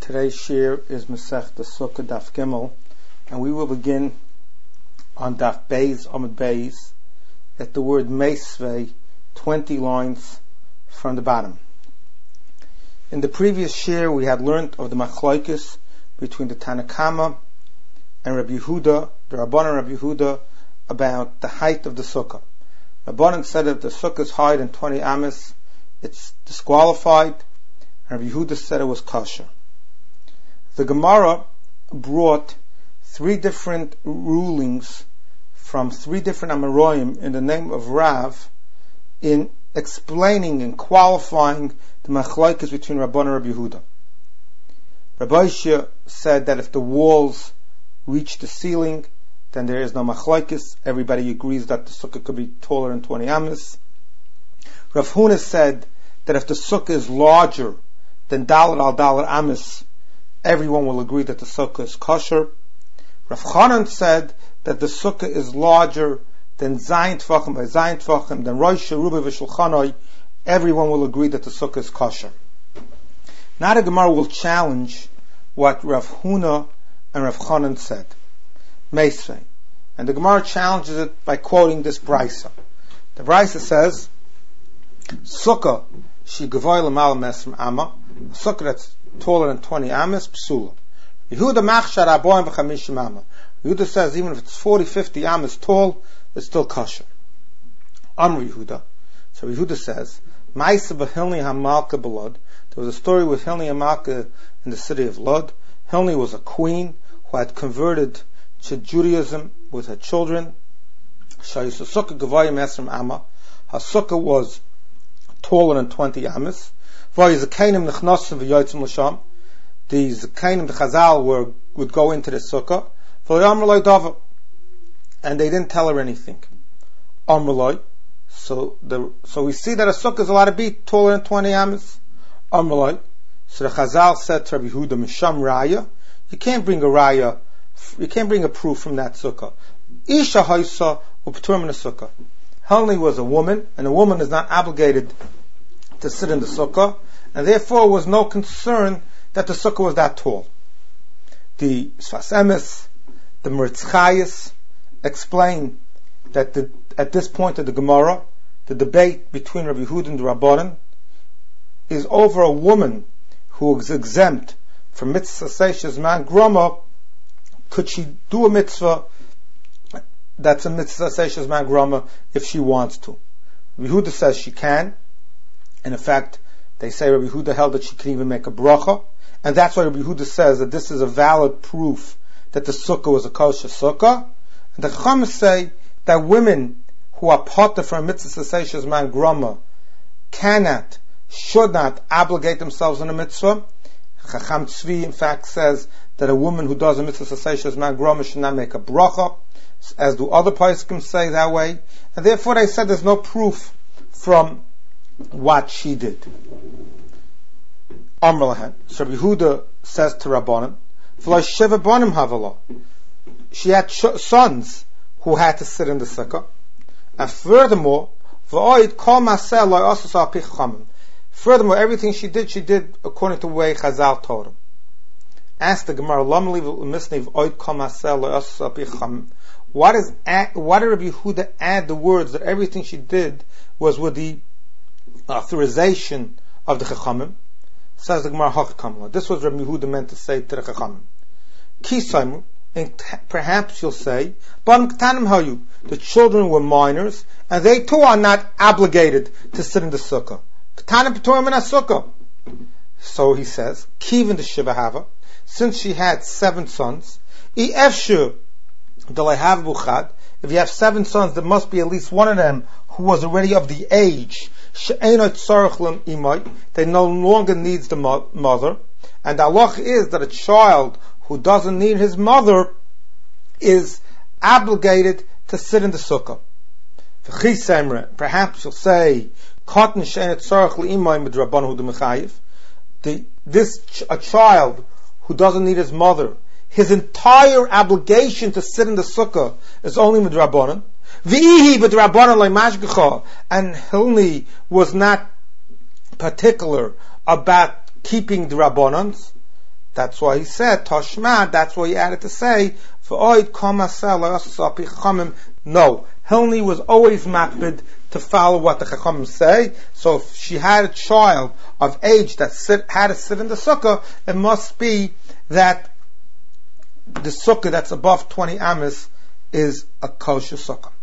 Today's shir is Masechta Sukkah Daf Gimel, and we will begin on Daf Beis Amud Beis at the word Meisvei, 20 lines from the bottom. In the previous shir, we had learnt of the machlokes between the Tanakama and Rabbi Yehuda, the Rabbanan Rabbi Yehuda, about the height of the sukkah. Rabbanan said that the sukkah is higher than 20 amas, it's disqualified, and Rabbi Yehuda said it was kosher. The Gemara brought three different rulings from three different Amoraim in the name of Rav in explaining and qualifying the machlokes between Rabbanan and Rabbi Yehuda. Rabbi Yishia said that if the walls reach the ceiling, then there is no machlokes. Everybody agrees that the sukkah could be taller than 20 amas. Rav Huna said that if the sukkah is larger than dalet al dalet amas, everyone will agree that the sukkah is kosher. Rav Chanan said that the sukkah is larger than Zayin Tvachim by Zayin Tvachim, than Rosh Rubi v'Shulchanoi. Everyone will agree that the sukkah is kosher. Now the Gemara will challenge what Rav Huna and Rav Chanan said. Meisvei. And the Gemara challenges it by quoting this brisa. The brisa says, Sukkah, she gavoy l'mal mesrim amma, a sukkah that's taller than 20 amas, psula. Yehuda machshar aboim v'chamishim amma. Yehuda says even if it's 40, 50 amas tall, it's still kosher. Amr Yehuda. So Yehuda says, Ma'isa b'Hilni HaMalka b'Lod. There was a story with Hilni HaMalka in the city of Lod. Hilni was a queen who had converted to Judaism with her children. Shayus sukkah gavoy mesrim amma. Her sukkah was taller than 20 amas. The Zakainim, the Chazal would go into the sukkah, and they didn't tell her anything. So we see that a sukkah is allowed to be taller than 20 amas. So the Chazal said to Rabbi Yehuda, Misham Raya, you can't bring a proof from that sukkah. Isha Haisa Upturman a sukkah. Helni was a woman, and a woman is not obligated to sit in the sukkah, and therefore was no concern that the sukkah was that tall. The Sfas Emes, the Meretz Chayes explain that at this point of the Gemara, the debate between Rabbi Yehuda and the Rabbanan is over a woman who is exempt from mitzvah seishes man groma. Could she do a mitzvah that's a mitzvah seishes man groma if she wants to? Rabbi Yehuda says she can. And in fact, they say Rabbi Yehuda held that she can even make a bracha, and that's why Rabbi Yehuda says that this is a valid proof that the sukkah was a kosher sukkah. And the Chacham say that women who are potter from mitzvah seishes man groma should not obligate themselves on a mitzvah. Chacham Tzvi in fact says that a woman who does a mitzvah seishes man groma should not make a bracha, as do other poskim say that way, and therefore they said there's no proof from what she did. Amr lahen. So Rabbi Yehuda says to Rabbanan, V'lo sheva banim havala. She had sons who had to sit in the sukkah, and furthermore, v'oid kol maseh lo asos al pi chachamim. Furthermore, everything she did according to the way Chazal told him. Asked the Gemara, Lam li v'misni v'oid kol maseh lo asos al pi chachamim. Why did Rabbi Yehuda add the words that everything she did was with the authorization of the Chachamim? Says the Gemara Hachkamla. This was Rabbi Yehuda meant to say to the Chachamim. Kisaimu, and perhaps you'll say, the children were minors, and they too are not obligated to sit in the sukkah. So he says, Kivin the Shivahava, since she had 7 sons, if you have 7 sons, there must be at least one of them who was already of the age they no longer needs the mother, and the halach is that a child who doesn't need his mother is obligated to sit in the sukkah. Perhaps you'll say a child who doesn't need his mother, his entire obligation to sit in the sukkah is only midrabanan. V'ihi b'drabanan le'mashgecha, and Hilni was not particular about keeping the rabbanans. That's why he said, Toshma, that's why he added to say, no, Hilni was always makbid to follow what the Chachamim say. So if she had a child of age that had to sit in the sukkah, it must be that the sukkah that's above 20 amas is a kosher sukkah.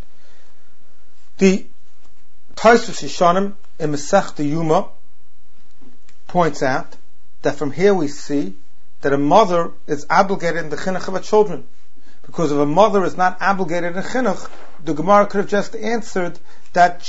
The Tosfos Yeshanim in Masechta Yuma points out that from here we see that a mother is obligated in the chinuch of her children. Because if a mother is not obligated in chinuch, the Gemara could have just answered that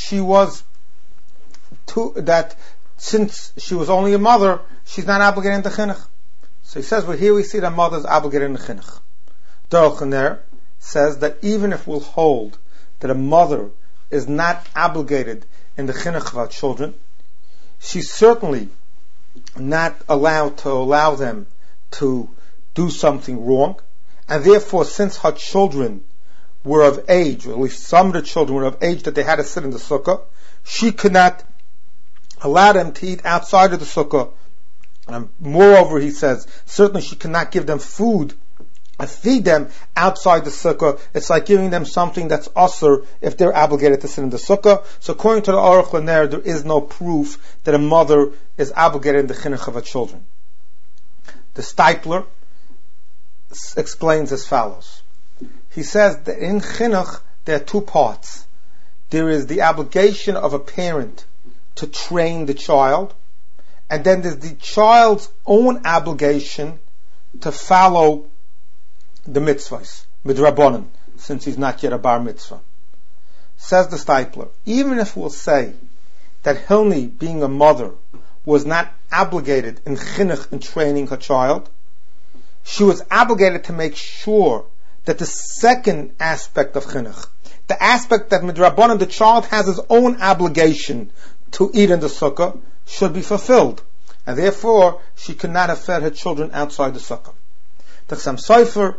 that since she was only a mother, she's not obligated in the chinuch. So he says, well, here we see that mother is obligated in the chinuch. Dorochaner says that even if we'll hold that a mother is not obligated in the chinuch of her children, she's certainly not allowed to allow them to do something wrong, and therefore, since her children were of age, or at least some of the children were of age that they had to sit in the sukkah, she could not allow them to eat outside of the sukkah. And moreover, he says, certainly she cannot give them food and feed them outside the sukkah. It's like giving them something that's usur if they're obligated to sit in the sukkah. So according to the Aruch LaNer, there is no proof that a mother is obligated in the chinuch of her children. The Steipler explains as follows. He says that in chinuch there are two parts. There is the obligation of a parent to train the child, and then there's the child's own obligation to follow the mitzvahs, midrabanan, since he's not yet a bar mitzvah. Says the Steipler, even if we'll say that Hilni, being a mother, was not obligated in chinuch in training her child, she was obligated to make sure that the second aspect of chinuch, the aspect that midrabanan, the child has his own obligation to eat in the sukkah, should be fulfilled. And therefore, she could not have fed her children outside the sukkah. The Chassam Sofer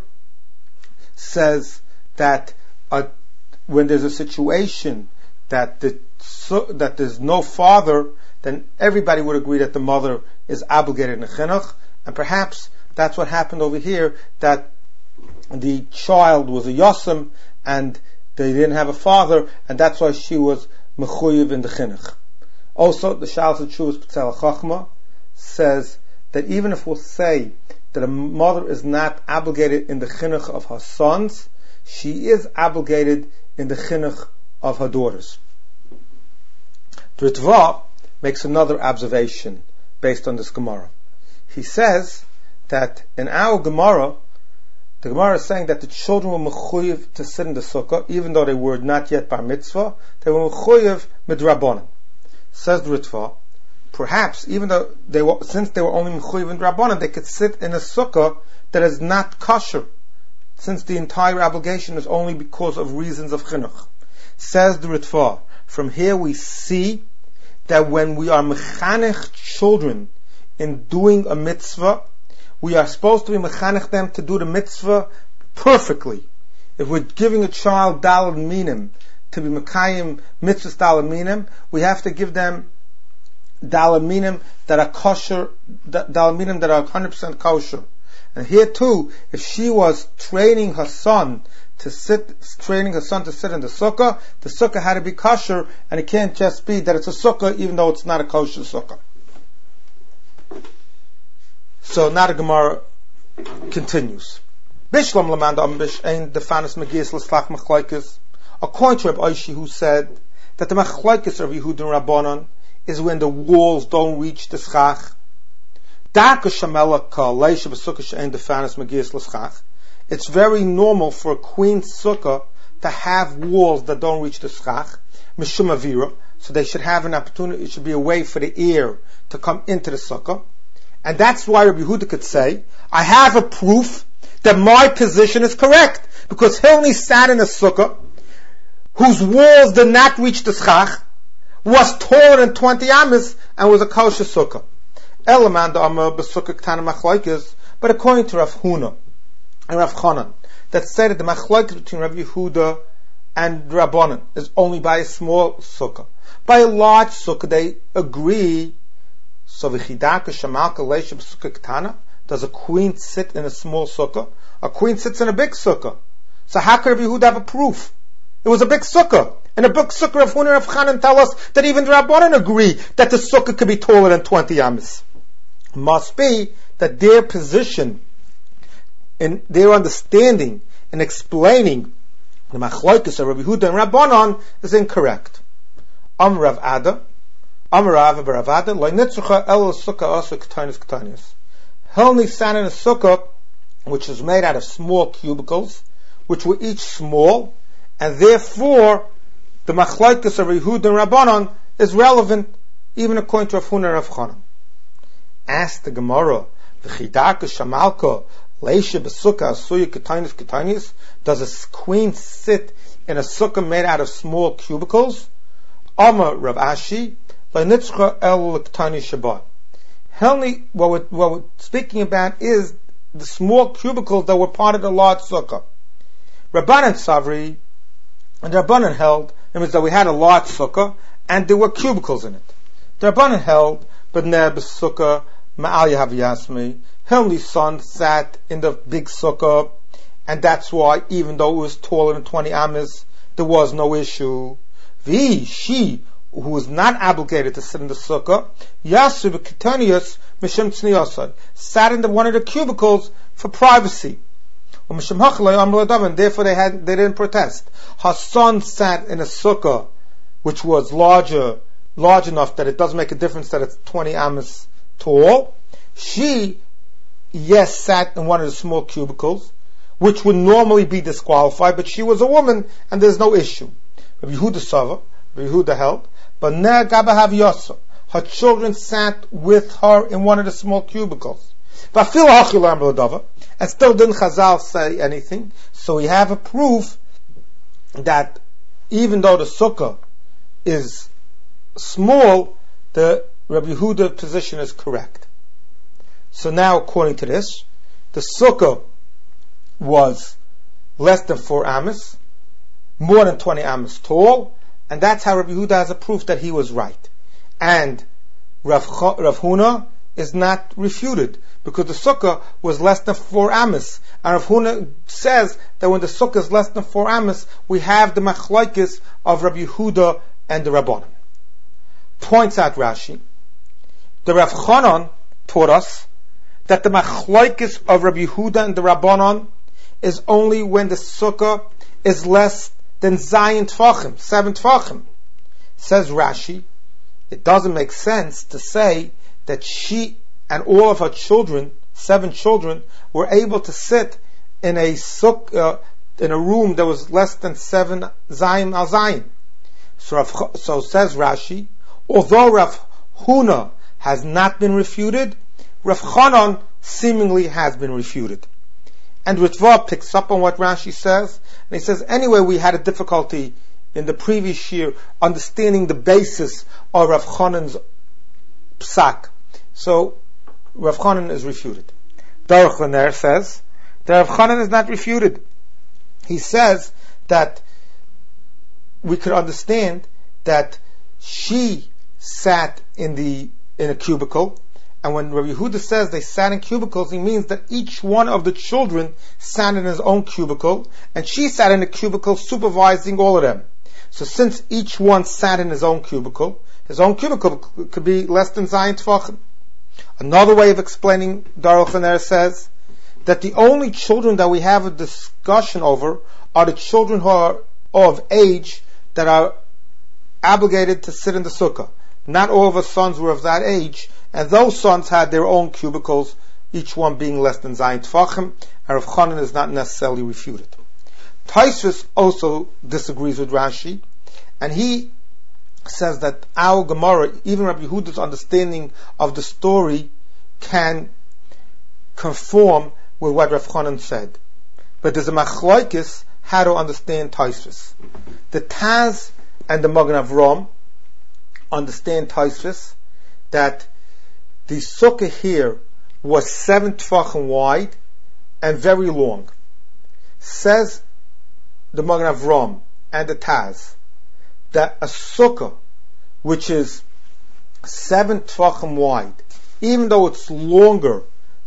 says that when there's a situation that there's no father, then everybody would agree that the mother is obligated in chinuch, and perhaps that's what happened over here, that the child was a yosem and they didn't have a father, and that's why she was mechuyev in the chinuch. Also, the Shalos HaTshuvos B'Tzelach Chachma says that even if we'll say that a mother is not obligated in the chinuch of her sons, she is obligated in the chinuch of her daughters. Ritva makes another observation based on this Gemara. He says that in our Gemara, the Gemara is saying that the children were mechuyev to sit in the sukkah, even though they were not yet bar mitzvah, they were mechuyev midrabanan. Says the Ritva, perhaps even though since they were only mechuyev in drabanan, they could sit in a sukkah that is not kosher, since the entire obligation is only because of reasons of chinuch. Says the Ritva, from here we see that when we are mechanech children in doing a mitzvah, we are supposed to be mechanech them to do the mitzvah perfectly. If we're giving a child daled minim to be mekayim mitzvahs daled minim, we have to give them daled minim that are kosher, daled minim that are 100% kosher. And here too, if she was training her son to sit in the sukkah had to be kosher, and it can't just be that it's a sukkah even though it's not a kosher sukkah. So now the Gemara continues. Bishlam lamanda ambish ein defanis megis l'slach machlokes. According to Rabbi Oishi, who said that the machlokes of Yehud and Rabbanon is when the walls don't reach the schach. It's very normal for a queen sukkah to have walls that don't reach the schach, mishum avira, so they should have an opportunity, it should be a way for the air to come into the sukkah. And that's why Rabbi Yehuda could say, I have a proof that my position is correct, because Hilni sat in a sukkah whose walls did not reach the schach, was taller than 20 amas, and was a kosher sukkah. But according to Rav Huna and Rav Chanan, that said that the machlokes between Rav Yehuda and Rabbanan is only by a small sukkah. By a large sukkah, they agree. So the does a queen sit in a small sukkah? A queen sits in a big sukkah. So how could Rabbi Yehuda have a proof? It was a big sukkah. And a big sukkah of Huna and Rav Chanan tell us that even the Rabbanan agree that the sukkah could be taller than 20 amas. Must be that their position and their understanding and explaining the machlokes of Rabbi Yehuda and Rabbanan is incorrect. Rav Ada, Rav Ada, Lo nitzrucha el sukkah asa k'tanius. Helni sat in a sukkah which is made out of small cubicles, which were each small, and therefore the machlokes of Rabbi Yehuda and Rabbanan is relevant even according to Rav Huna and Rav Chanan. Ask the Gemara, v'chidaka shamalka leisha b'sukkah asuya k'tanius. Does a queen sit in a sukkah made out of small cubicles? Amar Rav Ashi, le'nitzcha el l'ktani shabbat. Helni, what we're speaking about is the small cubicles that were part of the large sukkah. Rabbanan Savri, and Rabbanan held, it means that we had a large sukkah, and there were cubicles in it. The Rabbanan held, but neb sukkah, ma'al yahav yasmi, Helni's son sat in the big sukkah, and that's why, even though it was taller than 20 amas, there was no issue. She, who was not obligated to sit in the sukkah, Yasu b'ketanius mishum tzniosai, sat in one of the cubicles for privacy. And therefore they didn't protest. Her son sat in a sukkah which was large enough that it doesn't make a difference that it's 20 amas tall. She, yes, sat in one of the small cubicles, which would normally be disqualified, but she was a woman, and there's no issue. Rabbi Yehuda held, but her children sat with her in one of the small cubicles. And still didn't Chazal say anything, so we have a proof that even though the sukkah is small, the Rabbi Yehuda position is correct. So now, according to this, the sukkah was less than 4 amas, more than 20 amas tall, and that's how Rabbi Yehuda has a proof that he was right. And Rav Huna is not refuted, because the sukkah was less than 4 amas. And Rav Huna says that when the sukkah is less than 4 amas, we have the machlokes of Rabbi Yehuda and the Rabbanan. Points out Rashi, the Rav Chanan taught us that the machlokes of Rabbi Yehuda and the Rabbanan is only when the sukkah is less than Zayin Tfachim, 7 Tfachim. Says Rashi, it doesn't make sense to say that she and all of her children, 7 children, were able to sit in a sukkah, in a room that was less than 7 Zayin al Zayin. So says Rashi, although Rav Huna has not been refuted, Rav Chanan seemingly has been refuted. And Ritva picks up on what Rashi says, and he says, anyway, we had a difficulty in the previous year understanding the basis of Rav Chanan's psak. So Rav Chanan is refuted. Daruch Laner says that Rav Chanan is not refuted. He says that we could understand that she sat in a cubicle, and when Rabbi Yehuda says they sat in cubicles, he means that each one of the children sat in his own cubicle, and she sat in a cubicle supervising all of them. So since each one sat in his own cubicle could be less than Zayin Tfachim. Another way of explaining Daruch Laner says that the only children that we have a discussion over are the children who are of age that are obligated to sit in the sukkah. Not all of her sons were of that age, and those sons had their own cubicles, each one being less than Zayin Tfachim, and Rav Chanan is not necessarily refuted. Tosfos also disagrees with Rashi, and he says that our Gemara, even Rabbi Yehuda's understanding of the story, can conform with what Rav Chanan said. But there's a machlokes how to understand Tosfos. The Taz and the Magen Avraham understand Tosfos that the sukkah here was 7 tefachim wide and very long. Says the Magen Avraham and the Taz that a sukkah which is 7 tefachim wide, even though it's longer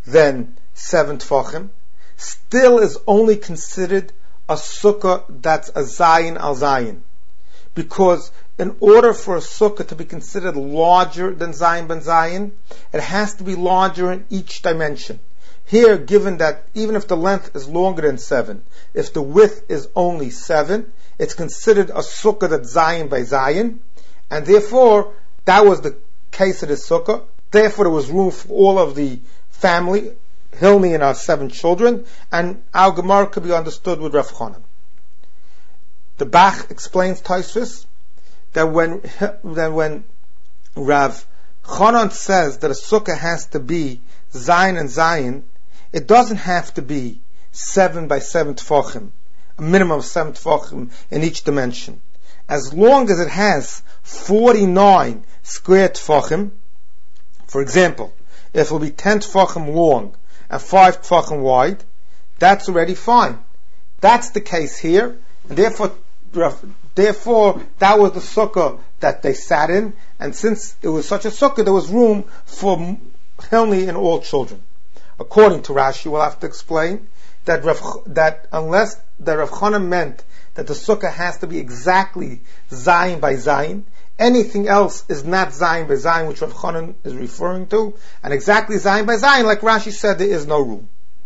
than 7 tefachim, still is only considered a sukkah that's a zayin al zayin. Because in order for a sukkah to be considered larger than zayin ben zayin, it has to be larger in each dimension. Here, given that even if the length is longer than 7, if the width is only 7, it's considered a sukkah that's zayin by zayin, and therefore, that was the case of the sukkah. Therefore, there was room for all of the family, Hilni and our 7 children, and our Gemara could be understood with Rav Chanan. The Bach explains Tosfos that when Rav Chanan says that a sukkah has to be zayin and zayin, it doesn't have to be 7 by 7 tefachim, a minimum of 7 tefachim in each dimension. As long as it has 49 square tefachim, for example, if it will be 10 tefachim long and 5 tefachim wide, that's already fine. That's the case here, and therefore that was the sukkah that they sat in, and since it was such a sukkah, there was room for Hilni and all children. According to Rashi, we'll have to explain that unless the Rav Chanan meant that the sukkah has to be exactly zayin by zayin, anything else is not zayin by zayin, which Rav Chanan is referring to, and exactly zayin by zayin, like Rashi said, there is no room.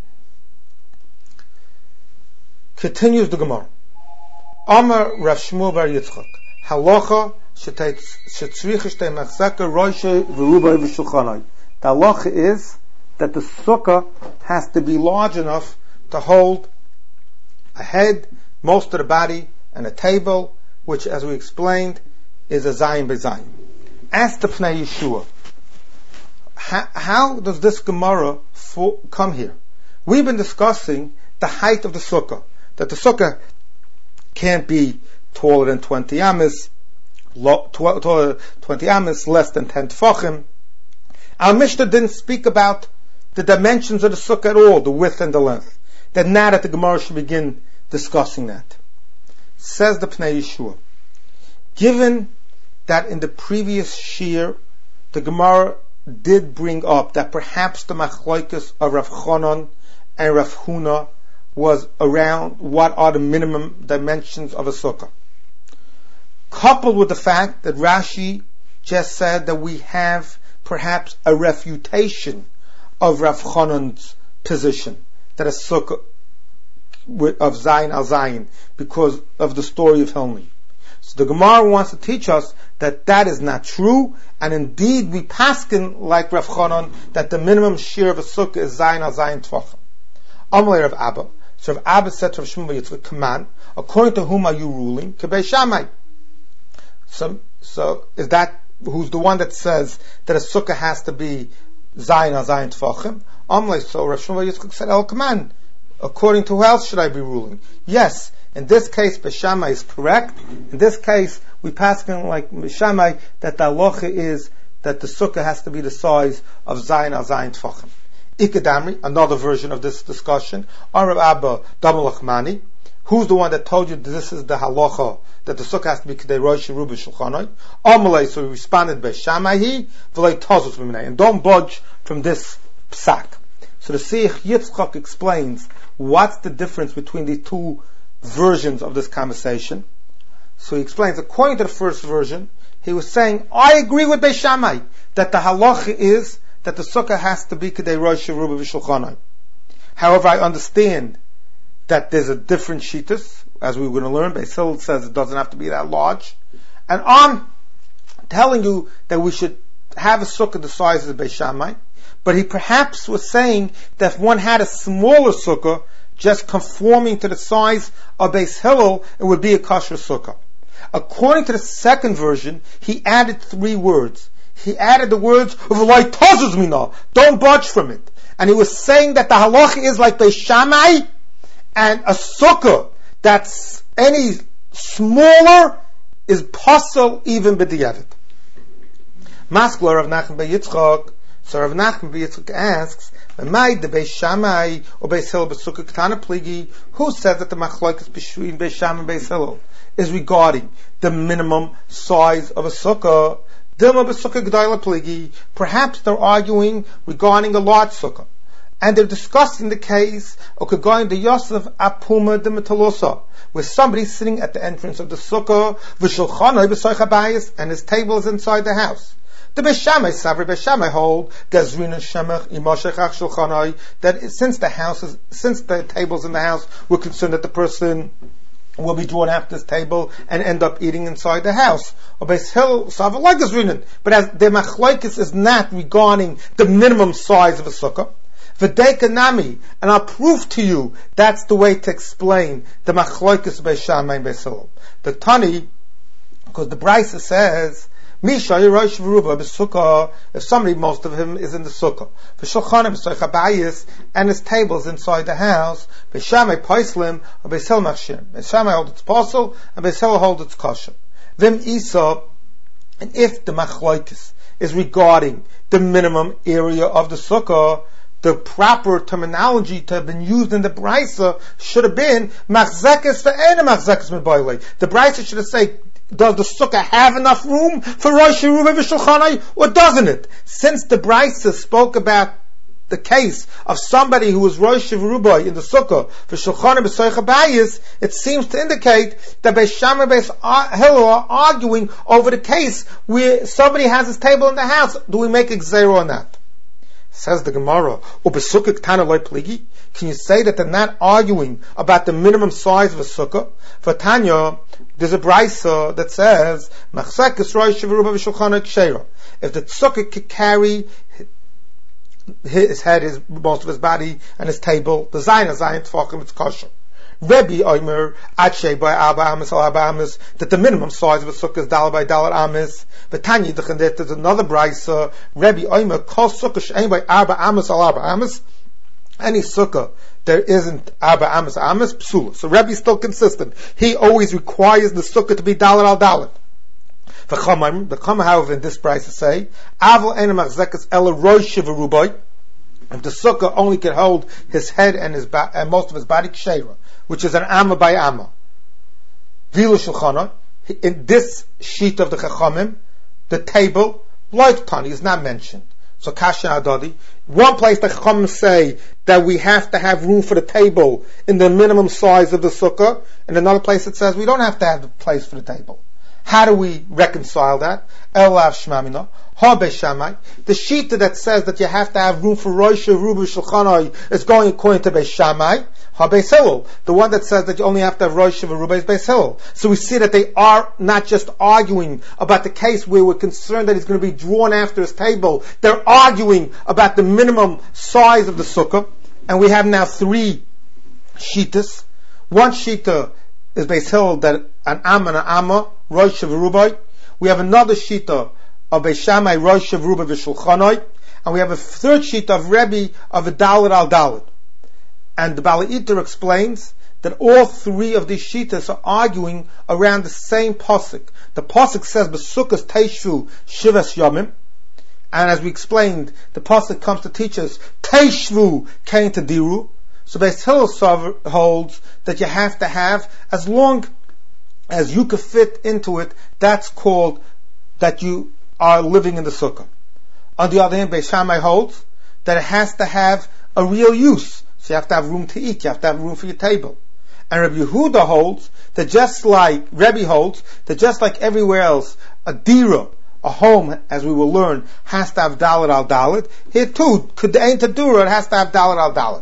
Continues the Gemara. Amar Rav Shmuel bar Yitzchak, halacha shetzrich shtei machzaka roishe v'rubai v'shulchanai. The halacha is that the sukkah has to be large enough to hold a head, most of the body, and a table, which, as we explained, is a zayin by zayin. Ask the Pnei Yeshua, how does this Gemara come here? We've been discussing the height of the sukkah, that the sukkah can't be taller than 20 amas, taller than 20 amas, less than 10 tefachim. Our Mishnah didn't speak about the dimensions of the sukkah at all, the width and the length. That now that the Gemara should begin discussing that. Says the Pnei Yeshua, given that in the previous shir, the Gemara did bring up that perhaps the machlokes of Rav Chanan and Rav Huna was around what are the minimum dimensions of a sukkah. Coupled with the fact that Rashi just said that we have perhaps a refutation of Rav Chanan's position, that a sukkah of zayin al zayin, because of the story of Hilni. So the Gemara wants to teach us that that is not true, and indeed we paskin like Rav Chanan that the minimum shir of a sukkah is zayin al zayin tefachim. Amalei Rav Abba. So Rav Abba said to Rav Shmuel bar Yitzchak, "Command, according to whom are you ruling? Kebei Shammai." So is that who's the one that says that a sukkah has to be zayin al zayin tefachim? Amalei. So Rav Shmuel bar Yitzchak said, "El command. According to who else should I be ruling?" Yes, in this case, Beishamai is correct. In this case, we pass like Beishamai that the halacha is that the sukkah has to be the size of zayin al zayin tefachim. Ikadamri, another version of this discussion, Arav Abba Dabal Achmani, who's the one that told you that this is the halacha, that the sukkah has to be Kedei Rosh Ruba Shulchanai? Amalei, so he responded by Shammai, V'lei Tozus B'minei, and don't budge from this psak. So the Seich Yitzchak explains what's the difference between the two versions of this conversation. So he explains, according to the first version, he was saying, I agree with Beis Shammai, that the halacha is that the sukkah has to be Kedei Rosh Ruba V'Shulchanai. However, I understand that there's a different shittus, as we were going to learn. Beis Hillel says it doesn't have to be that large. And I'm telling you that we should have a sukkah the size of Beis Shammai, but he perhaps was saying that if one had a smaller sukkah, just conforming to the size of Beis Hillel, it would be a kosher sukkah. According to the second version, he added 3 words. He added the words, "V'lai tazuz mina," don't budge from it. And he was saying that the halacha is like Beis Shammai, and a sukkah that's any smaller is pasal even b'diavad. Maskler Rav Nachman bar Yitzchak. So Rav Nachman bar Yitzchak asks, "Ma'ay the Beis Shammai or Beis Hillel b'sukkah ketana pligi?" Who says that the machlokes between Beis Shammai and Beis Hillel is regarding the minimum size of a sukkah? Dilma b'sukkah g'dayla pligi. Perhaps they're arguing regarding a large sukkah. And they're discussing the case of Kagoyin de Yosef Apuma de Metalosa, where somebody's sitting at the entrance of the sukkah, v'shulchanoi b'soich habayis, and his table is inside the house. The Beis Shammai Savri Beis Shammai hold Gazrin and Shemach Imoshechach Shulchanoi, that since the tables in the house, we're concerned that the person will be drawn after this table and end up eating inside the house. Or Beis Hillel Savri like Gazrin, but as the machlokes is not regarding the minimum size of a sukkah. V'deika nami, and I'll prove to you that's the way to explain the machlokes Beis Shammai and Beis Hillel. The Tani, because the Brisa says, Misha Yerosh V'ruba b'sukkah, if somebody, most of him is in the sukkah. V'shulchanim b'soich habayis, and his table's inside the house. Beis Shammai Paislim, or Beis Hillel Machshir. Beis Shammai holds its posel, and Beis Hillel holds its kosher. Vim Isa, and if the machlokes is regarding the minimum area of the sukkah, the proper terminology to have been used in the Brisa should have been machzekes ve'ena machzekes mebaylei. The Brisa should have said, does the sukkah have enough room for Rosh Yeruva v'Shulchanai, or doesn't it? Since the Brisa spoke about the case of somebody who was Rosh Yeruba in the sukkah for Shulchanai b'soich habayis, it seems to indicate that Beis Shammai and Beis Hillel are arguing over the case where somebody has his table in the house. Do we make a gzeira on that? Says the Gemara, can you say that they're not arguing about the minimum size of a sukkah? For Tanya, there's a brisa that says, if the sukkah could carry his head, most of his body, and his table, the zayin tefachim, it's kosher. Rebbe Omer Ache by Abba Amis al Abba Amis, that the minimum size of a sukkah is dollar by dollar Amis. But Tanya there's another brisa, Rebbe Omer Kol Sukkah Shein by Abba Amis al Abba Amis. Any sukkah there isn't Abba Amis Amis psula. So Rebbe is still consistent. He always requires the sukkah to be dollar al dollar. The Chama, however, in this brisa say, Avol Ein Machzekas Ela Rosh V'Rubai. If the sukkah only can hold his head and and most of his body, kshera, which is an amma by amma. Vilu shulchana, in this sheet of the Chachamim, the table, like Tani, is not mentioned. So Kasha Adadi, one place the Chachamim say that we have to have room for the table in the minimum size of the sukkah, and another place it says we don't have to have the place for the table. How do we reconcile that? Elav Shmamina. Ha Beis Shammai. The shita that says that you have to have room for Rosh Yeruba Shulchanai is going according to Beis Shammai. Ha Beis Hillel. The one that says that you only have to have Rosh Yeruba is Beis Hillel. So we see that they are not just arguing about the case where we're concerned that he's going to be drawn after his table. They're arguing about the minimum size of the sukkah. And we have now three shitas. One shita is Beis Hillel, that an am and an amma, Rosh Yeruba. We have another shita of Beis Shammai, Rosh Yeruba v'Shulchanai, and we have a third sheet of Rebbe of a Dalet al Dalet. And the Baalei Iter explains that all three of these shitas are arguing around the same pasuk. The pasuk says, "B'sukkos teishvu shivas yomim," and as we explained, the pasuk comes to teach us teishvu kain tadiru. So Beis Hillel holds that you have to have as long as you can fit into it. That's called that you are living in the sukkah. On the other hand, Beis Shammai holds that it has to have a real use. So you have to have room to eat, you have to have room for your table. And Rabbi Yehuda holds that just like everywhere else, a dira, a home, as we will learn, has to have dalet al dalet. Here too, k'dein tadura, it has to have dalet al dalet.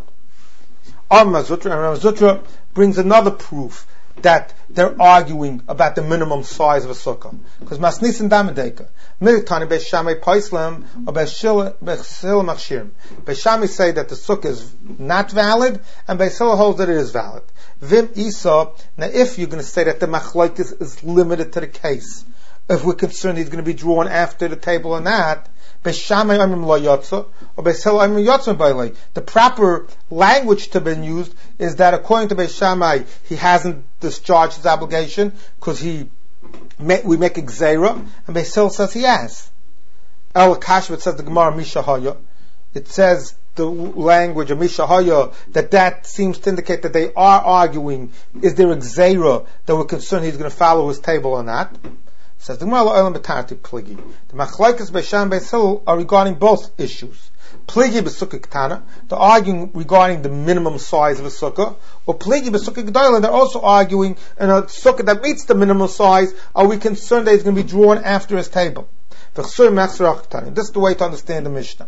Zutra brings another proof that they're arguing about the minimum size of a sukkah. Because Masnis and Damedeka, Militani Beis Shammai Paislam or Beis Hillel Machshirim. Beis Shammai say that the sukkah is not valid, and Beis Hillel holds that it is valid. Vim Isa, now if you're going to say that the machlokes is limited to the case, if we're concerned he's going to be drawn after the table or not, Beis Shammai Amrim Lo Yotza, or Beis Hillel Amrim Yotza Bailei. The proper language to be used is that according to Beis Shammai, he hasn't discharged his obligation because we make a gzeira, and Beis Hillel says he has. El Kashva, it says the Gemara Mishahaya. It says the language of Mishahaya that seems to indicate that they are arguing, is there a gzeira that we're concerned he's going to follow his table or not? Says the Gemara Olam B'Tarti Pligi. The machlokes Beis Shammai and Beis Hillel are regarding both issues. Pligi b'sukkah ketana, they're arguing regarding the minimum size of a sukkah, or pligi b'sukkah gedolah, they're also arguing in a sukkah that meets the minimum size, are we concerned that it's going to be drawn after his table? This is the way to understand the Mishnah.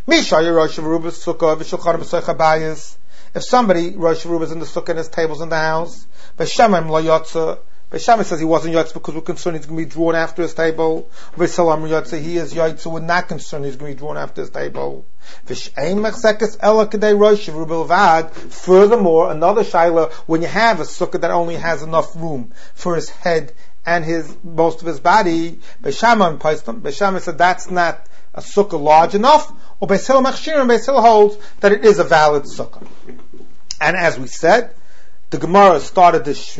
If somebody, Rosh Hashanah, is in the sukkah and his table's in the house, Beishamai says he wasn't yotz because we're concerned he's going to be drawn after his table. Beisalam yotze, he is yotz, so we're not concerned he's going to be drawn after his table. Furthermore, another shaila, when you have a sukkah that only has enough room for his head and most of his body, Beishamai said that's not a sukkah large enough, or Beisil Machshir, and Beisil holds that it is a valid sukkah. And as we said, the Gemara started this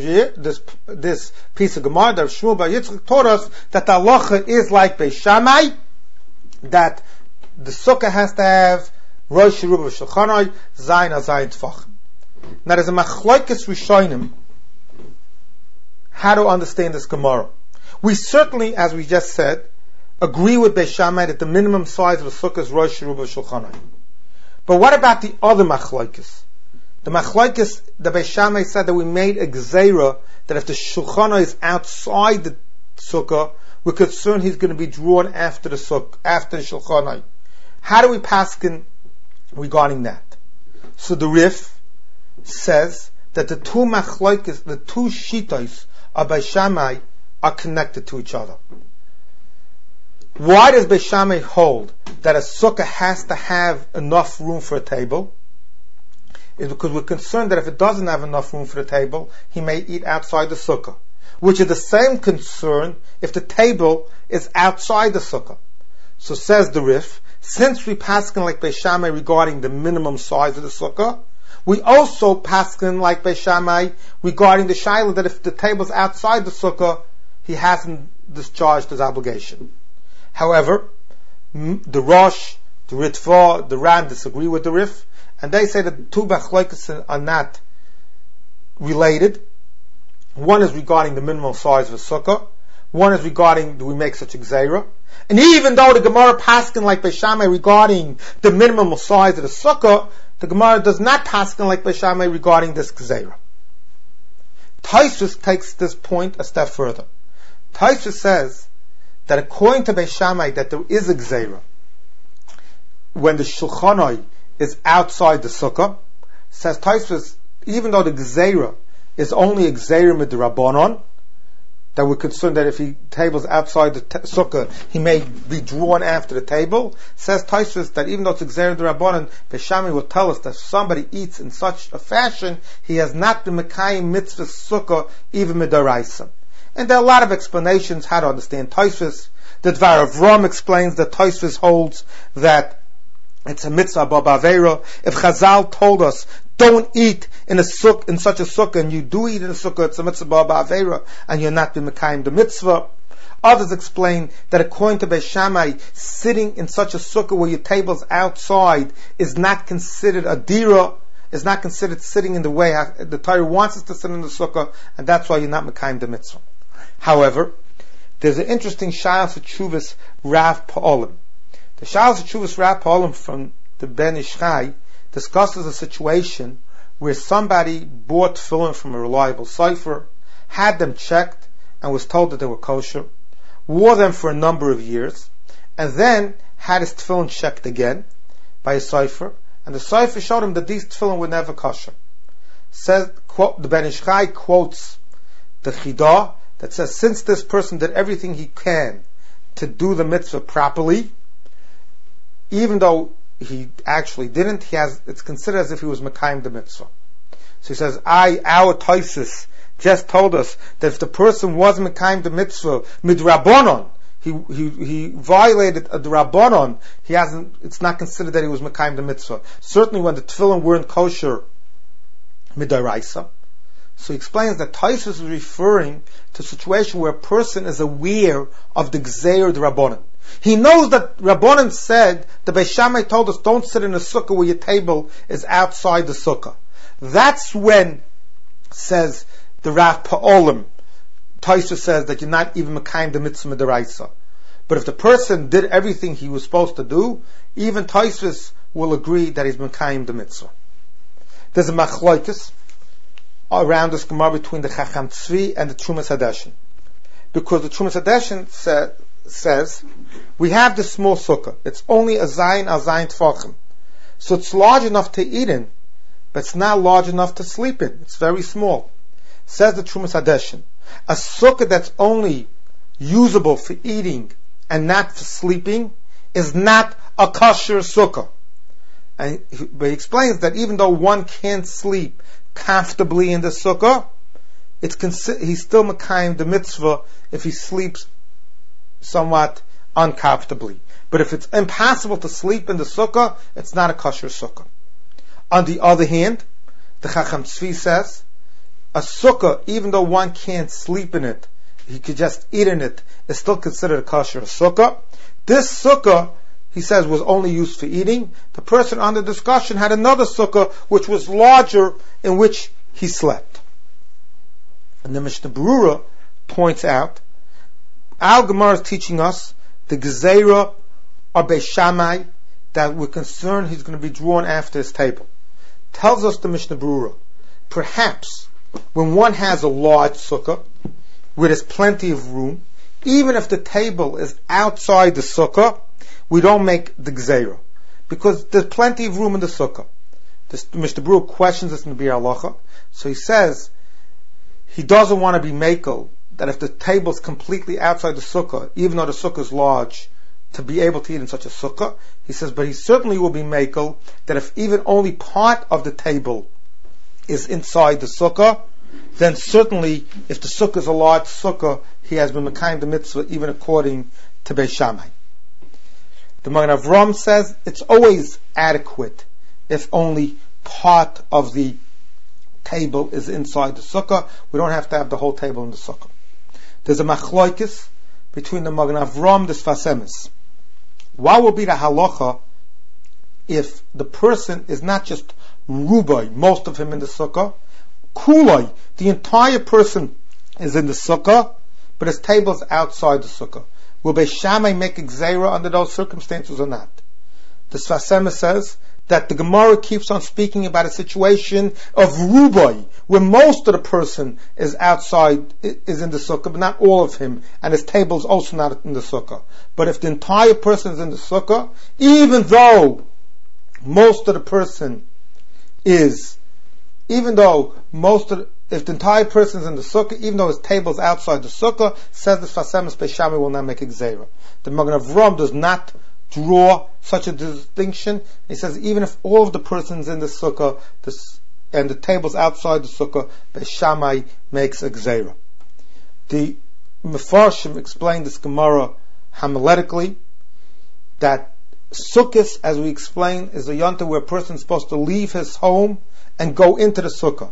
piece of Gemara that Shmuel Bar Yitzchak taught us that the halacha is like Beis Shammai, that the sukkah has to have Rosh Yeruba Shulchanai, Zayin Azayin Tfachim. Now there's a machlokes rishonim how to understand this Gemara. We certainly, as we just said, agree with Beis Shammai that the minimum size of a sukkah is Rosh Yeruba Shulchanai. But what about the other machlokes? The machlokes, the Beis Shammai said that we made a gzeira that if the shulchan is outside the sukkah, we're concerned he's going to be drawn after the sukkah, after the shulchan. How do we paskin regarding that? So the Rif says that the two machlokes, the two shitos of Beis Shammai are connected to each other. Why does Beis Shammai hold that a sukkah has to have enough room for a table? Is because we're concerned that if it doesn't have enough room for the table, he may eat outside the sukkah. Which is the same concern if the table is outside the sukkah. So says the Rif, since we paskin like Beis Shammai regarding the minimum size of the sukkah, we also paskin like Beis Shammai regarding the shaila that if the table's outside the sukkah, he hasn't discharged his obligation. However, the Rosh, the Ritva, the Ran disagree with the Rif, and they say that the two machlokes are not related. One is regarding the minimum size of a sukkah. One is regarding, do we make such a gzeira? And even though the Gemara paskin like Beis Shammai regarding the minimum size of the sukkah, the Gemara does not paskin like Beis Shammai regarding this gzeira. Tosfos takes this point a step further. Tosfos says that according to Beis Shammai that there is a gzeira when the shulchanoi is outside the sukkah. Says Tosfos, even though the gzeira is only a gzeira midrabanan, that we're concerned that if he tables outside the sukkah, he may be drawn after the table. Says Tosfos that even though it's a gzeira midrabanan, Beis Shammai will tell us that if somebody eats in such a fashion, he has not been mekayim mitzvah sukkah even midaraisa. And there are a lot of explanations how to understand Tosfos. The Dvar of Ram explains that Tosfos holds that it's a mitzvah b'avera. If Chazal told us don't eat in such a sukkah, and you do eat in a sukkah, it's a mitzvah b'avera, and you're not b'mekayim the mitzvah. Others explain that according to Beis Shammai, sitting in such a sukkah where your table's outside is not considered a dira, is not considered sitting in the way the Torah wants us to sit in the sukkah, and that's why you're not mekayim the mitzvah. However, there's an interesting Sha'as Tshuvas Rav Pa'olim. The Sha'as Tshuvas Rav Pa'olim from the Ben Ish Chai discusses a situation where somebody bought tefillin from a reliable sofer, had them checked, and was told that they were kosher, wore them for a number of years, and then had his tefillin checked again by a sofer, and the sofer showed him that these tefillin were never kosher. Says, the Ben Ish Chai quotes the Chidah that says, since this person did everything he can to do the mitzvah properly, even though he actually didn't, it's considered as if he was mekayim the mitzvah. So he says, our Tosfos just told us that if the person was mekayim the mitzvah midrabanon, he violated a drabanon, it's not considered that he was mekayim the mitzvah. Certainly when the tefillin weren't kosher midaraisa. So he explains that Tosfos is referring to a situation where a person is aware of the gzeir drabanon. He knows that Rabbanan said, the Beis Shammai told us, don't sit in a sukkah where your table is outside the sukkah. That's when, says the Rav Pa'olim, Tosfos says that you're not even mekayim the mitzvah d'oraisa. But if the person did everything he was supposed to do, even Tosfos will agree that he's mekayim the mitzvah. There's a machlokes around this Gemara between the Chacham Tzvi and the Trumas Hadeshin. Because the Trumas Hadeshin says, we have this small sukkah. It's only a zayin al zayin tfachim. So it's large enough to eat in, but it's not large enough to sleep in. It's very small. Says the Trumas Hadeshin, a sukkah that's only usable for eating and not for sleeping is not a kosher sukkah. But he explains that even though one can't sleep comfortably in the sukkah, he's still mekayim the mitzvah if he sleeps somewhat uncomfortably. But if it's impossible to sleep in the sukkah, it's not a kosher sukkah. On the other hand, the Chacham Tzvi says, a sukkah, even though one can't sleep in it, he could just eat in it, is still considered a kosher sukkah. This sukkah, he says, was only used for eating. The person under discussion had another sukkah which was larger, in which he slept. And the Mishnah Berurah points out, Al Gemara is teaching us the Gezerah or Beis Shammai that we're concerned he's going to be drawn after his table. Tells us the Mishnah Berurah, perhaps when one has a large sukkah where there's plenty of room, even if the table is outside the sukkah, we don't make the Gezerah, because there's plenty of room in the sukkah. The Mishnah Berurah questions this in the Biur Halacha, so he says he doesn't want to be makel that if the table is completely outside the sukkah, even though the sukkah is large, to be able to eat in such a sukkah. He says, but he certainly will be makel that if even only part of the table is inside the sukkah, then certainly if the sukkah is a large sukkah, he has been mekayim the mitzvah even according to Beis Shammai. The Magen Avraham says it's always adequate if only part of the table is inside the sukkah. We don't have to have the whole table in the sukkah. There's a machlokes between the Magen Avraham, the Sfas Emes. What will be the halacha if the person is not just rubai, most of him in the sukkah, kulai, the entire person is in the sukkah, but his table is outside the sukkah? Will Beis Shammai make a gzeira under those circumstances or not? The Sfas Emes says that the Gemara keeps on speaking about a situation of rubai, where most of the person is outside, is in the sukkah, but not all of him, and his table is also not in the sukkah. But if the entire person is in the sukkah, even though most of the person is, if the entire person is in the sukkah, even though his table is outside the sukkah, says the Sfas Emes, Beis Shammai will not make a gzeira. The Magen Avraham does not draw such a distinction. He says even if all of the persons in the sukkah and the tables outside the sukkah, Beis Shammai makes a gzeira. The Mefarshim explained this Gemara homiletically that Sukkos, as we explained, is a yonta where a person is supposed to leave his home and go into the sukkah.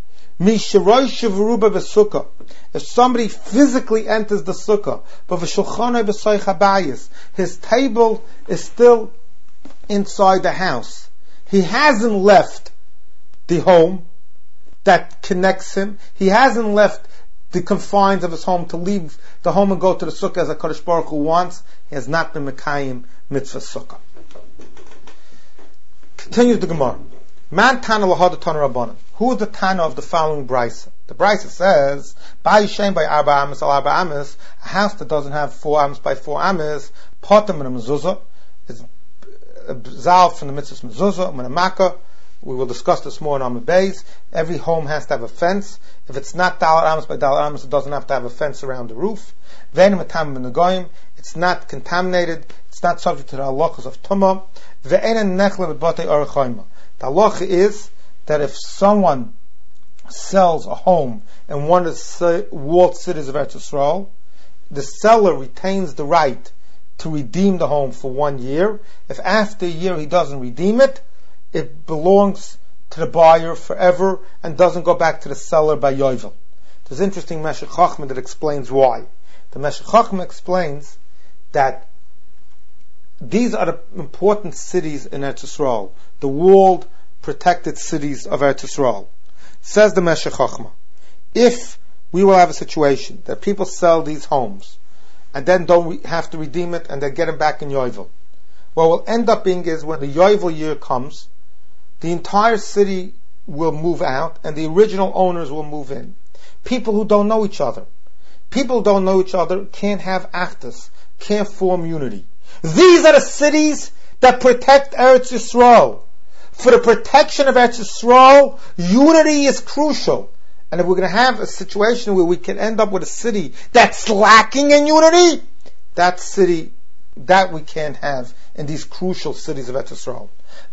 If somebody physically enters the sukkah, but his table is still inside the house, he hasn't left the home that connects him, he hasn't left the confines of his home to leave the home and go to the sukkah as a Kadosh Baruch Hu wants, he has not been mekayim mitzvah sukkah. Continues the Gemara. Man Tana lahad Tana Rabbanan. Who is the Tana of the following brisa? The brisa says, "Ba'ishem by arba amis al arba amis." A house that doesn't have 4 amis by 4 amis, potem and a mezuzah, is zal from the mitzvah mezuzah, and a makkah. We will discuss this more in Amud Beis. Every home has to have a fence. If it's not dalat amis by dalat amis, it doesn't have to have a fence around the roof. Then matam b'negoyim, it's not contaminated. It's not subject to the halachas of tumah. Ve'enen nechle b'batei orachayma. The halacha is that if someone sells a home in one of the walled cities of Eretz Yisrael, the seller retains the right to redeem the home for 1 year. If after a year he doesn't redeem it, it belongs to the buyer forever and doesn't go back to the seller by yovel. There's an interesting Meshech Chochmah that explains why. The Meshech Chochmah explains that these are the important cities in Eretz Yisrael, the walled, protected cities of Eretz Yisrael. Says the Meshech Chochmah, if we will have a situation that people sell these homes and then don't have to redeem it, and then get it back in Yovel. What will end up being is when the Yovel year comes, the entire city will move out, and the original owners will move in. People who don't know each other. People who don't know each other can't have achdus, can't form unity. These are the cities that protect Eretz Yisrael. For the protection of Eretz Yisrael, unity is crucial. And if we're going to have a situation where we can end up with a city that's lacking in unity, that city, that we can't have in these crucial cities of Eretz Yisrael.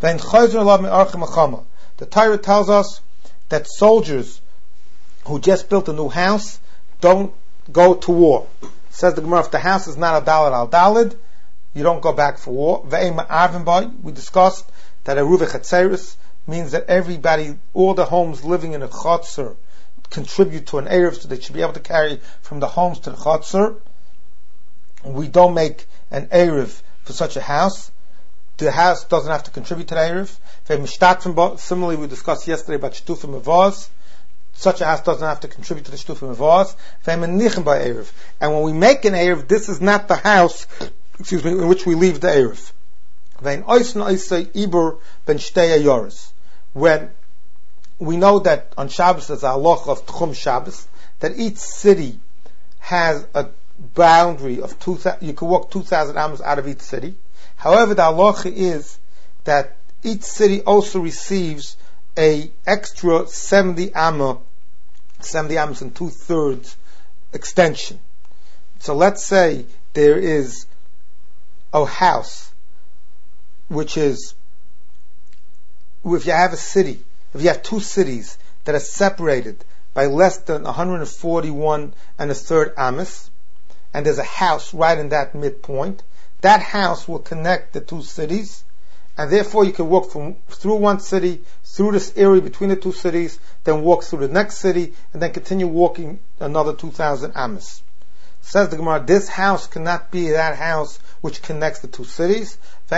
The Torah tells us that soldiers who just built a new house don't go to war. Says the Gemara, if the house is not a daled al daled, you don't go back for war. We discussed that a Ruve Chatzeris means that everybody, all the homes living in a Chatzer, contribute to an Erev, so they should be able to carry from the homes to the Chatzer. We don't make an Erev for such a house. The house doesn't have to contribute to the Erev. Similarly, we discussed yesterday about Shtufim Avaz. Such a house doesn't have to contribute to the Shtufim Avaz. And when we make an Erev, this is not the house, in which we leave the Erev. When we know that on Shabbos there's a halacha of Tchum Shabbos, that each city has a boundary of 2,000, you can walk 2,000 amos out of each city. However, the halacha is that each city also receives a extra 70 amos and 2/3 extension. So let's say there is a house, which is, if you have a city, if you have two cities that are separated by less than 141 1/3 amos, and there's a house right in that midpoint, that house will connect the two cities, and therefore you can walk through one city, through this area between the two cities, then walk through the next city, and then continue walking another 2,000 amos. Says the Gemara, this house cannot be that house which connects the two cities,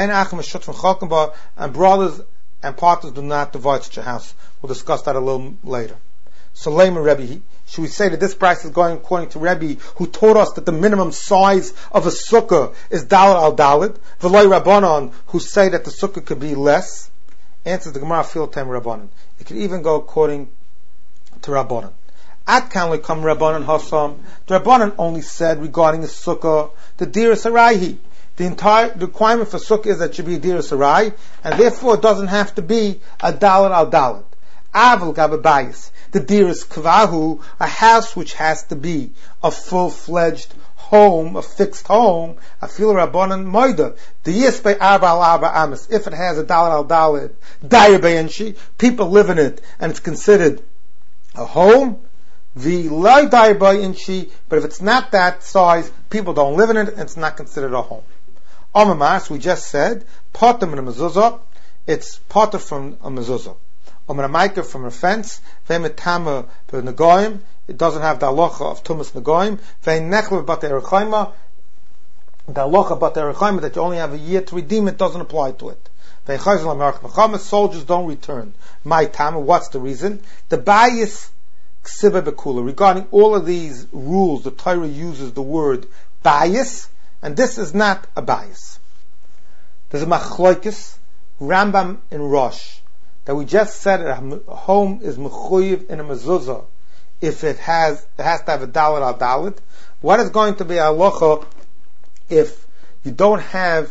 and brothers and partners do not divide such a house. We'll discuss that a little later. So Lema Rebbe, should we say that this price is going according to Rebbe, who taught us that the minimum size of a sukkah is daled al daled, v'loi Rabbanon, who say that the sukkah could be less? Answers the Gemara, fil tem Rabbanon. It could even go according to Rabbanon. At Kanli come Rabbanon Hasam. The Rabbanon only said regarding the sukkah, the Dira Saraihi. The entire requirement for sukkah is that it should be a Dira Sarai, and therefore it doesn't have to be a daled al daled. Aval gababayis. The Diras Kvahu, a house which has to be a full-fledged home, a fixed home, a fil Rabbanan Moida. The Yisbei Arba al Arba Amis. If it has a daled al daled, Daya Beyanshi, people live in it, and it's considered a home. The Lai Daya Beyanshi, but if it's not that size, people don't live in it, and it's not considered a home. Omamas, we just said, Potter min a mezuzah, it's Potter from a mezuzah. A mica from a fence, ve'metama negoim. It doesn't have the halacha of tumas negoim. Ve'nechlev bat erechaima. The halacha bat erechaima that you only have a year to redeem it doesn't apply to it. Ve'chayzel amarach mechama. Soldiers don't return. My tama. What's the reason? The bias ksiba bekula. Regarding all of these rules, the Torah uses the word bias, and this is not a bias. There's a machloikis, Rambam in Rosh, that we just said a home is mechuyev in a mezuzah if it has to have a daled al daled. What is going to be halacha if you don't have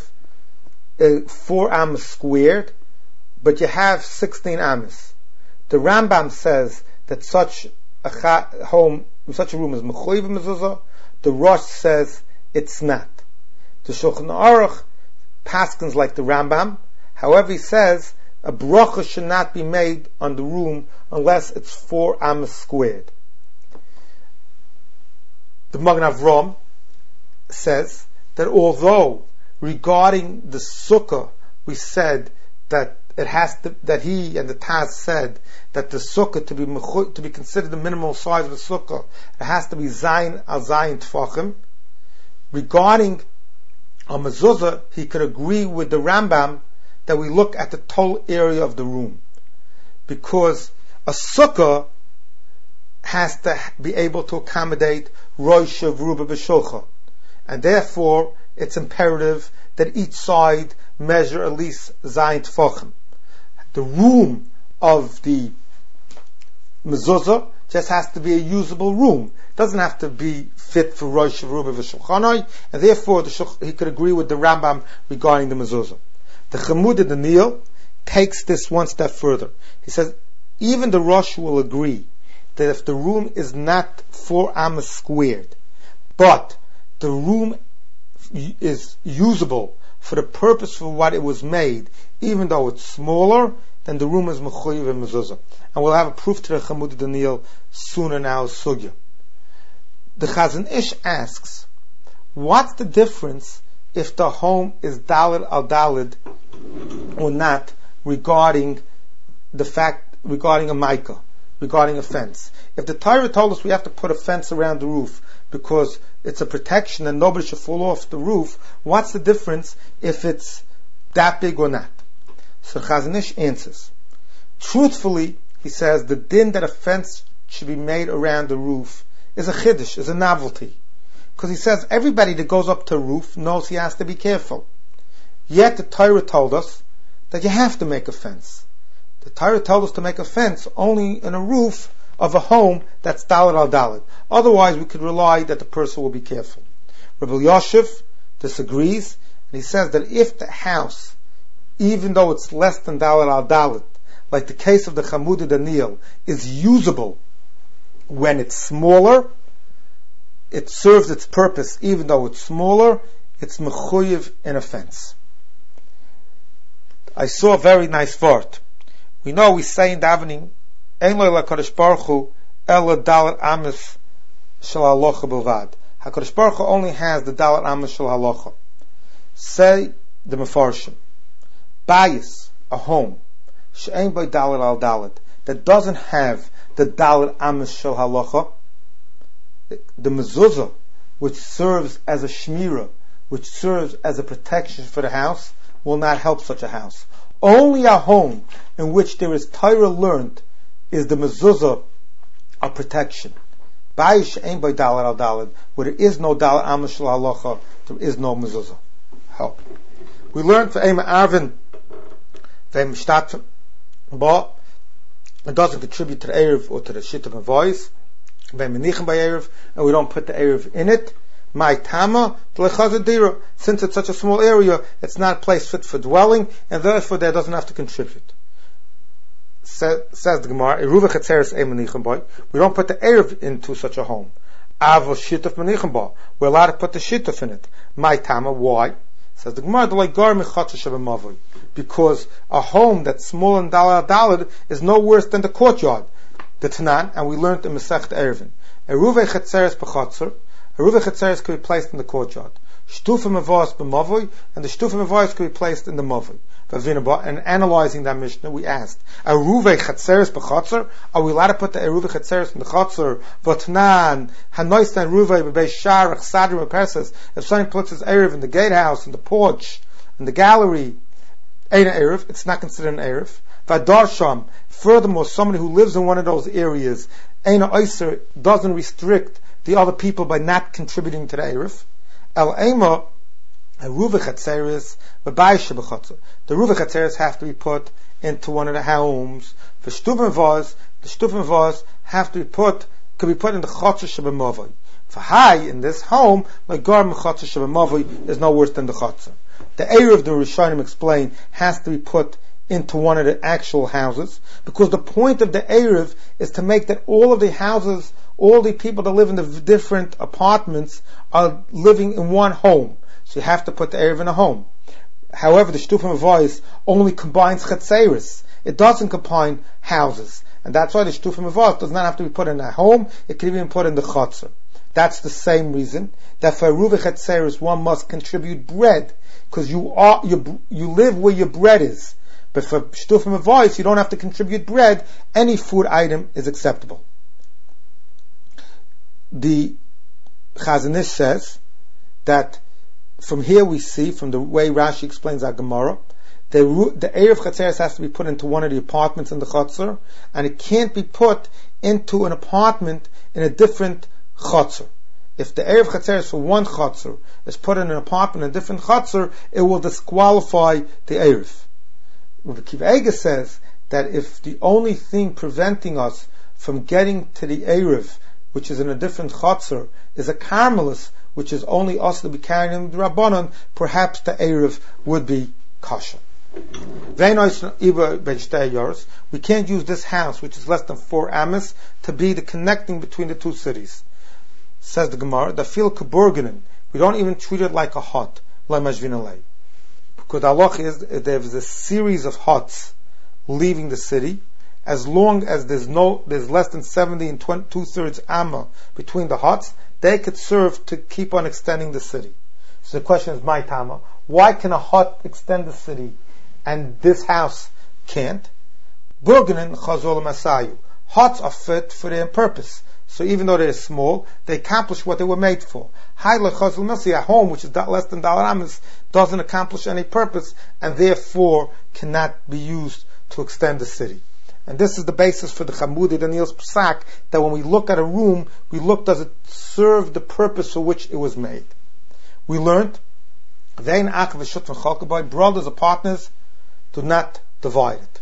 4 amos squared, but you have 16 amos? The Rambam says that such a home, such a room is mechuyev in mezuzah. The Rosh says it's not. The Shulchan Aruch paskins like the Rambam. However, he says a bracha should not be made on the room unless it's 4 amos squared. The Magen Avram says that although regarding the sukkah we said that it has to, that he and the Taz said that the sukkah to be considered the minimal size of the sukkah, it has to be zayin al zayin tfachim. Regarding a mezuzah, he could agree with the Rambam that we look at the total area of the room, because a sukkah has to be able to accommodate rosh of ruba b'shulcha. and therefore it's imperative that each side measure at least zayin tefachim. The room of the mezuzah just has to be a usable room. It doesn't have to be fit for Rosh Hashanah v'Shulchanai, and therefore he could agree with the Rambam regarding the mezuzah. The Chamud Daniel takes this one step further. He says, even the Rosh will agree that if the room is not 4 amas squared, but the room is usable for the purpose for what it was made, even though it's smaller, then the room is mechuyev and mezuzah. And we'll have a proof to the Chamud Daniel soon in our sugya. The Chazon Ish asks, what's the difference if the home is daled al daled or not regarding a maika, regarding a fence? If the Torah told us we have to put a fence around the roof because it's a protection and nobody should fall off the roof, what's the difference if it's that big or not? So Chazon Ish answers, truthfully, he says, the din that a fence should be made around the roof is a chiddush, is a novelty. Because he says everybody that goes up to a roof knows he has to be careful. Yet the Torah told us that you have to make a fence. The Torah told us to make a fence only in a roof of a home that's daled al daled. Otherwise we could rely that the person will be careful. Rabbi Yoshev disagrees, and he says that if the house, even though it's less than daled al daled, like the case of the Chamud Daniel, is usable when it's smaller, it serves its purpose even though it's smaller, it's mechuyev in a fence. I saw a very nice vart. We know we say in davening, Ein lo LaKadosh Baruch Hu ela dalet amis shel halacha bilvad. HaKadosh Baruch Hu only has the dalet amis shel halacha. Say the Mefarshim, bayis, a home, she'ein by dalet al dalet, that doesn't have the dalet amis shel halacha, the mezuzah, which serves as a shmira, which serves as a protection for the house, will not help such a house. Only a home in which there is Torah learned is the mezuzah of protection. Bayish ain't by dalet al dalet, where there is no dalet amis shel halacha, there is no mezuzah. Help. We learned for Ema Arvin, Ve'em Shtat, but it doesn't contribute to the Erev or to the Shittim and voice. Ve'em Menichem by Erev, and we don't put the Erev in it. My tama dira. Since it's such a small area, it's not a place fit for dwelling, and therefore there doesn't have to contribute. Says the Gemara, Eruva chetzeres ein menichem boy. We don't put the erev into such a home. Avo shituf menichem bo. We're allowed to put the shituf in it. My tama, why? Says the Gemara, the like gar mechatzer shabamavoi. Because a home that's small and dalad is no worse than the courtyard. The Tanan, and we learned in Masechet Eruvin. Eruva chetzeres b'chatzer. Eruva chetzeres could be placed in the courtyard. Shtufim avos b'mavoi, and the shtufim avos could be placed in the mavoi. And analyzing that Mishnah, we asked, Eruva chetzeres b'chatzer? Are we allowed to put the Eruva chetzeres in the chatzer? V'tnan hanoistan Eruva b'bei sharach sadrim b'perses. If somebody puts his erev in the gatehouse, in the porch, in the gallery, ain't an erev. It's not considered an erev. V'darsham. Furthermore, somebody who lives in one of those areas, ain't an oiser, doesn't restrict the other people by not contributing to the erev. El ema. Eruva chetzeres b'bayis shebechatzer. The Eruva chetzeres have to be put into one of the homes. For shtufim vaz, the shtufim vaz could be put in the chatzer shebemavoi. For high in this home, like gar mechatzer shebemavoi is no worse than the chatzer. The erev, the Rishonim explain, has to be put into one of the actual houses, because the point of the erev is to make that all of the houses, all the people that live in the different apartments are living in one home. So you have to put the erev in a home. However, the shtufim avos only combines chetzeres. It doesn't combine houses. And that's why the shtufim avos does not have to be put in a home. It can even be put in the chatzer. That's the same reason that for eruva chetzeres one must contribute bread, because you live where your bread is. But for shtufim avos you don't have to contribute bread. Any food item is acceptable. The Chazon Ish says that from here we see, from the way Rashi explains our Gemara, the Erev Chatzeres has to be put into one of the apartments in the Chatzer, and it can't be put into an apartment in a different Chatzer. if the Erev Chatzeres for one Chatzer is put in an apartment in a different Chatzer, it will disqualify the Erev. Rabbi Akiva Eiger says that if the only thing preventing us from getting to the Erev, which is in a different Chatzer, is a Carmelis, which is only us to be carrying the Rabbanon, perhaps the Erev would be kosher. We can't use this house, which is less than 4 amos, to be the connecting between the two cities. Says the Gemara, the fil keburgenen, we don't even treat it like a hut, because the halach is there's a series of huts leaving the city. As long as there's less than 70 and 2/3 amma between the huts, they could serve to keep on extending the city. So the question is, my tama, why can a hut extend the city and this house can't? Burgenen chazol masayu. Huts are fit for their purpose. So even though they're small, they accomplish what they were made for. A home which is less than Dalar Amos doesn't accomplish any purpose and therefore cannot be used to extend the city. And this is the basis for the Chamudi Daniel's Psak, that when we look at a room, we look, does it serve the purpose for which it was made? We learned, brothers or partners do not divide it.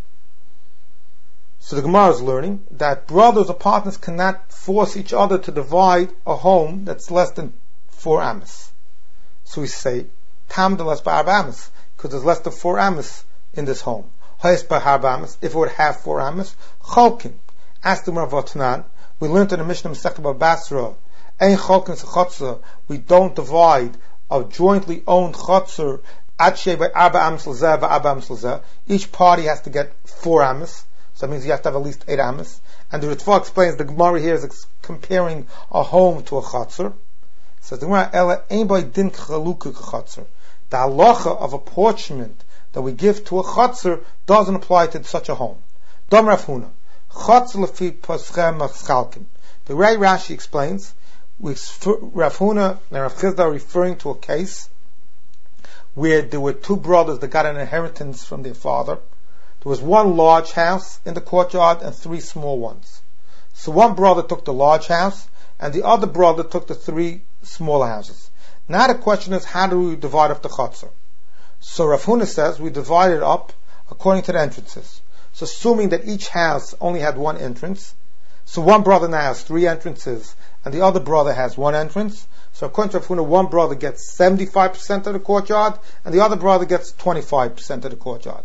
So the Gemara is learning that brothers or partners cannot force each other to divide a home that's less than 4 amos. So we say, tam de less by amos, because there's less than 4 amos in this home. If it would have 4 amos, cholkin. Ask the Rav, we learned in the Mishnah Masechet Basra, ein cholkin sechatzer, we don't divide a jointly owned chatzer, adshe by arba amos l'zeh, by arba amos l'zeh. Each party has to get 4 amos, so that means you have to have at least 8 amos. And the Ritva explains the Gemara here is comparing a home to a chatzer. Says the Gemara, ela ein by din chaluka chatzer. The halacha of apportionment that we give to a chatzer doesn't apply to such a home. Dom Rav Huna, chatzer lefi paschem maschalkim. The way Rashi explains, Rav Huna and Rav Chizda are referring to a case where there were 2 brothers that got an inheritance from their father. There was one large house in the courtyard and 3 small ones. So one brother took the large house and the other brother took the 3 smaller houses. Now the question is, how do we divide up the chatzer? So Rav Huna says we divide it up according to the entrances. So assuming that each house only had 1 entrance, so one brother now has 3 entrances and the other brother has 1 entrance. So according to Rav Huna, one brother gets 75% of the courtyard and the other brother gets 25% of the courtyard.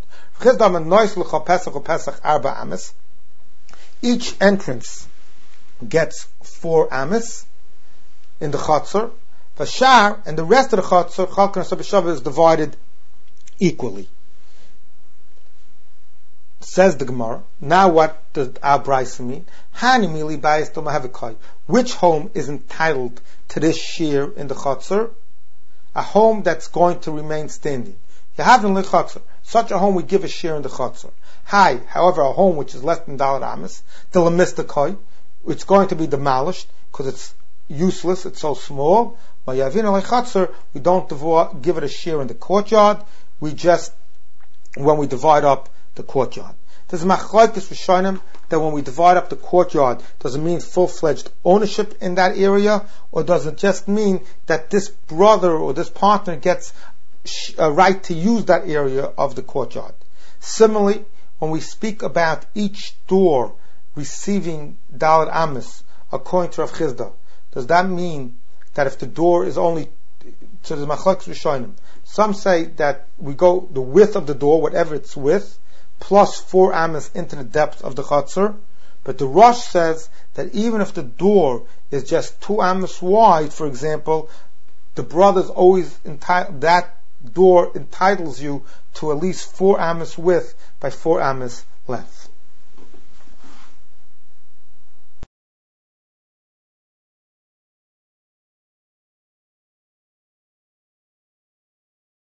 Each entrance gets 4 amos in the chatzer, and the rest of the chatzer is divided equally. Says the Gemara, now what does our brayso mean? Which home is entitled to this shear in the chatzer? A home that's going to remain standing. Such a home we give a share in the chatzer. However, a home which is less than Dalar Amos, the lemistakai, it's going to be demolished because it's useless, it's so small. We don't give it a share in the courtyard. We just, when we divide up the courtyard. There's machlokes rishonim that when we divide up the courtyard, does it mean full-fledged ownership in that area, or does it just mean that this brother or this partner gets a right to use that area of the courtyard? Similarly, when we speak about each door receiving Dalet Amos, according to Rav Chizda, does that mean that if the door is only, so there's machlokes rishonim. Some say that we go the width of the door, whatever its width, plus 4 amos into the depth of the chutzner. But the Rosh says that even if the door is just 2 amos wide, for example, the brothers always that door entitles you to at least 4 amos width by 4 amos length.